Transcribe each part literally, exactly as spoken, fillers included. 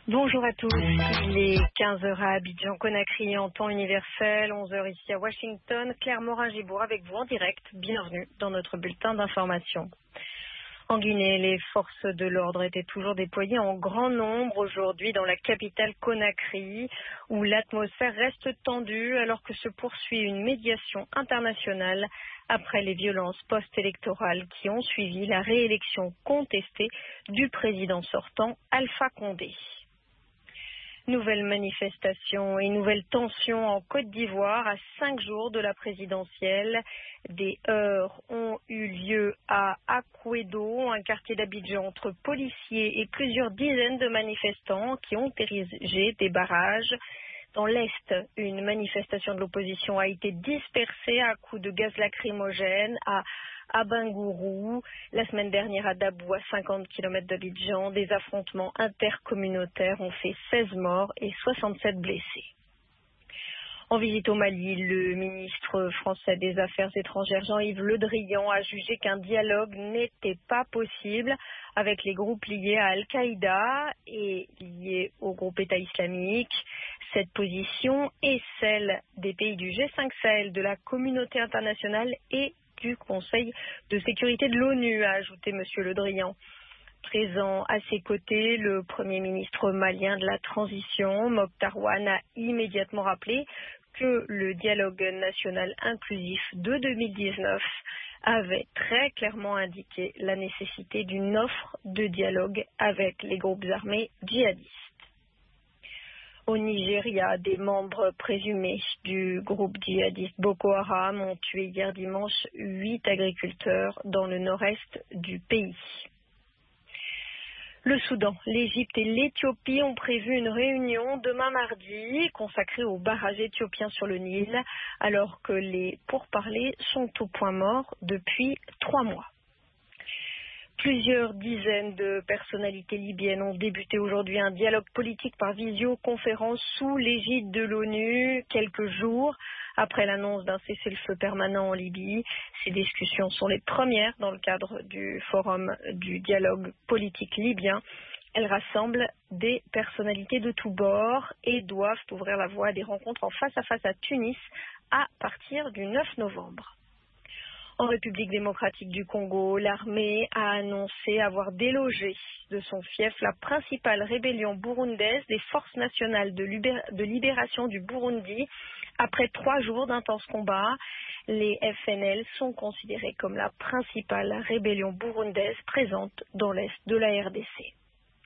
Bonjour à tous, il est quinze heures à Abidjan-Conakry en temps universel, onze heures ici à Washington. Claire Morin-Gibourg avec vous en direct, bienvenue dans notre bulletin d'information. En Guinée, les forces de l'ordre étaient toujours déployées en grand nombre aujourd'hui dans la capitale Conakry, où l'atmosphère reste tendue alors que se poursuit une médiation internationale après les violences post-électorales qui ont suivi la réélection contestée du président sortant Alpha Condé. Nouvelles manifestations et nouvelles tensions en Côte d'Ivoire à cinq jours de la présidentielle. Des heurts ont eu lieu à Akouedo, un quartier d'Abidjan, entre policiers et plusieurs dizaines de manifestants qui ont érigé des barrages. Dans l'Est, une manifestation de l'opposition a été dispersée à coups de gaz lacrymogène à Abangourou. La semaine dernière à Dabou, à cinquante kilomètres d'Abidjan, des affrontements intercommunautaires ont fait seize morts et soixante-sept blessés. En visite au Mali, le ministre français des Affaires étrangères Jean-Yves Le Drian a jugé qu'un dialogue n'était pas possible avec les groupes liés à Al-Qaïda et liés au groupe État islamique. Cette position est celle des pays du G cinq Sahel, de la communauté internationale et du Conseil de sécurité de l'ONU, a ajouté M. Le Drian. Présent à ses côtés, le Premier ministre malien de la transition, Mokhtar Ouane, a immédiatement rappelé que le dialogue national inclusif de deux mille dix-neuf avait très clairement indiqué la nécessité d'une offre de dialogue avec les groupes armés djihadistes. Au Nigeria, des membres présumés du groupe djihadiste Boko Haram ont tué hier dimanche huit agriculteurs dans le nord-est du pays. Le Soudan, l'Égypte et l'Éthiopie ont prévu une réunion demain mardi consacrée aux barrages éthiopiens sur le Nil, alors que les pourparlers sont au point mort depuis trois mois. Plusieurs dizaines de personnalités libyennes ont débuté aujourd'hui un dialogue politique par visioconférence sous l'égide de l'ONU, quelques jours après l'annonce d'un cessez-le-feu permanent en Libye. Ces discussions sont les premières dans le cadre du forum du dialogue politique libyen. Elles rassemblent des personnalités de tous bords et doivent ouvrir la voie à des rencontres en face à face à Tunis à partir du neuf novembre. En République démocratique du Congo, l'armée a annoncé avoir délogé de son fief la principale rébellion burundaise des forces nationales de, libér- de libération du Burundi. Après trois jours d'intenses combats, les F N L sont considérés comme la principale rébellion burundaise présente dans l'est de la R D C.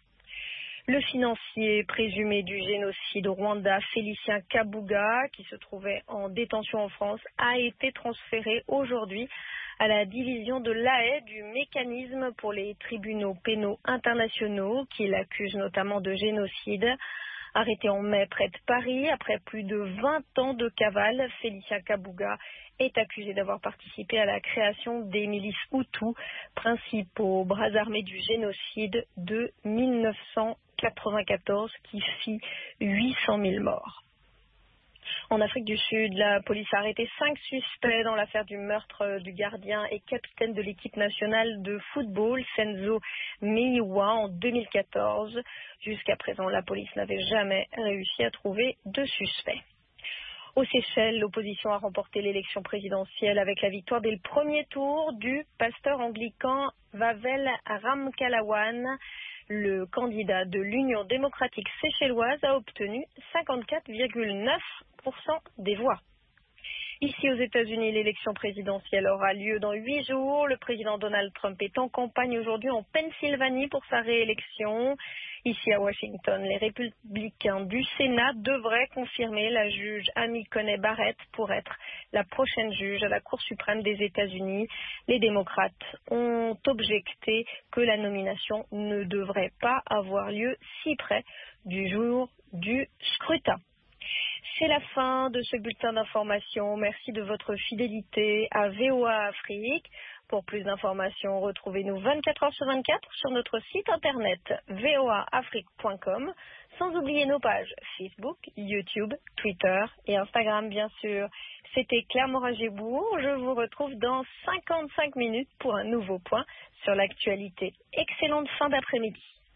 Le financier présumé du génocide au Rwanda, Félicien Kabuga, qui se trouvait en détention en France, a été transféré aujourd'hui à la division de l'A E du mécanisme pour les tribunaux pénaux internationaux, qui l'accuse notamment de génocide. Arrêté en mai près de Paris, après plus de vingt ans de cavale, Félicien Kabuga est accusé d'avoir participé à la création des milices Hutus, principaux bras armés du génocide de mille neuf cent quatre-vingt-quatorze qui fit huit cent mille morts. En Afrique du Sud, la police a arrêté cinq suspects dans l'affaire du meurtre du gardien et capitaine de l'équipe nationale de football, Senzo Meiwa, en deux mille quatorze. Jusqu'à présent, la police n'avait jamais réussi à trouver de suspects. Aux Seychelles, l'opposition a remporté l'élection présidentielle avec la victoire dès le premier tour du pasteur anglican Wavel Ramkalawan. Le candidat de l'Union démocratique séchelloise a obtenu cinquante-quatre virgule neuf pour cent des voix. Ici aux États-Unis, l'élection présidentielle aura lieu dans huit jours. Le président Donald Trump est en campagne aujourd'hui en Pennsylvanie pour sa réélection. Ici à Washington, les républicains du Sénat devraient confirmer la juge Amy Coney Barrett pour être la prochaine juge à la Cour suprême des États-Unis. Les démocrates ont objecté que la nomination ne devrait pas avoir lieu si près du jour du scrutin. C'est la fin de ce bulletin d'information. Merci de votre fidélité à V O A Afrique. Pour plus d'informations, retrouvez-nous vingt-quatre heures sur vingt-quatre sur notre site internet v o a afrique point com, sans oublier nos pages Facebook, YouTube, Twitter et Instagram, bien sûr. C'était Claire Morin-Gibourg. Je vous retrouve dans cinquante-cinq minutes pour un nouveau point sur l'actualité. Excellente fin d'après-midi.